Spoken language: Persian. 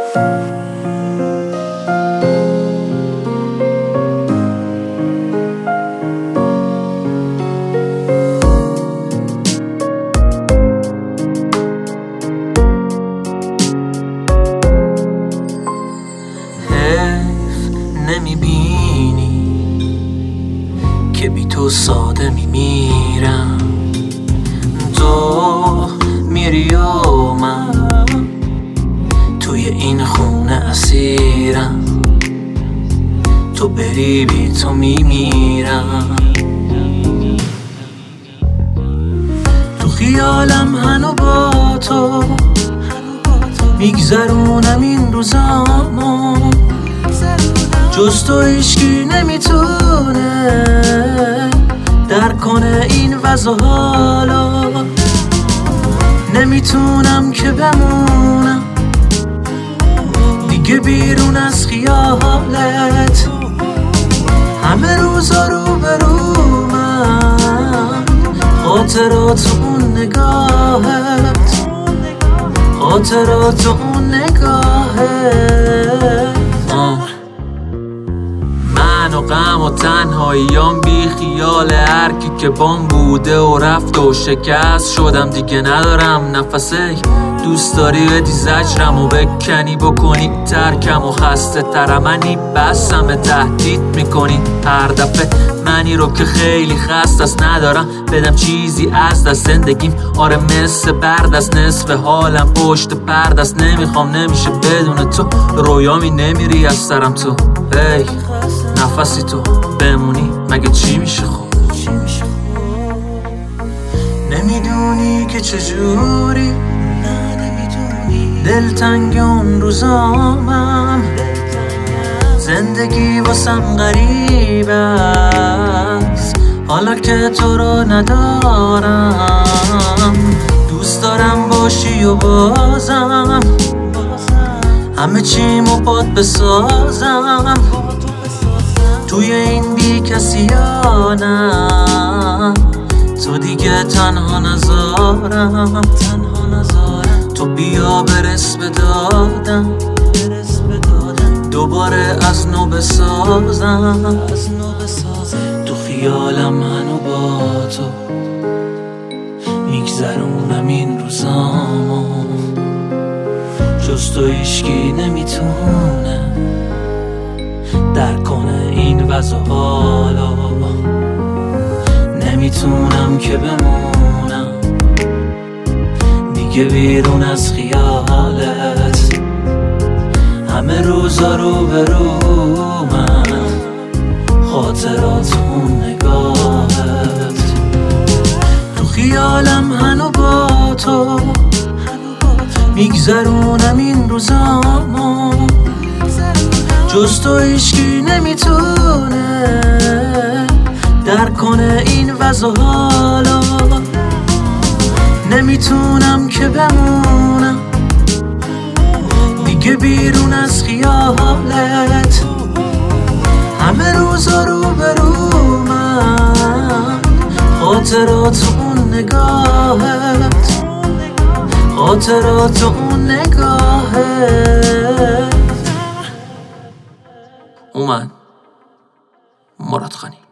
نمیبینی که بی تو ساده میمیرم. تو میری و من توی این خونه اسیرم. تو بری بی تو میمیرم. تو خیالم هنو با تو میگذرونم این روزامو. جز تو هیچکی نمیتونه درک کنه این وضع و حالا. نمیتونم که بمونم دیگه بیرون از خیالت. همه روزا رو برو من خاطرات اون نگاهت، خاطرات اون نگاهت. من و غم و تنهاییام بی خیال هرکی که بام بوده و رفت و شکست شدم. دیگه ندارم نفسه. دوست داری بدی زجرم و بکنی بکنی ترکم و خسته ترمنی بسم تهدید میکنی هر دفعه منی رو که خیلی خسته است. ندارم بدم چیزی از دست زندگیم. آره مثل برد است نصف حالم پشت پرد است. نمیخوام نمیشه بدون تو رویامی نمیری از سرم. تو ای نفسی تو بمونی مگه چی میشه خب؟ نمیدونی که چجوری دلتنگ اون روزامم. زندگی واسم غریب است حالا که تو رو ندارم. دوست دارم باشی و بازم همه چیمو باد بسازم. توی این بی کسیانم تو دیگه تنها نذارم. تو بیا برس به دادم دوباره از نو بسازم. تو خیالم منو با تو میگذرونم این روزامو. جز تو هیچکی نمیتونه درک کنه این وضع و حالا. نمیتونم که بمونم دیگه بیرون از خیالت. همه روزا رو برو من خاطرات اون نگاهت. تو خیالم هنو با تو میگذرونم این روزامو. جز تو هیچکی نمیتونه درک کنه این وضع و حالا. نمیتونم که بمونم دیگه بیرون از خیالت. همه روزا رو برو من خاطرات اون نگاهت، خاطرات اون نگاهت. اومد مراد خانی.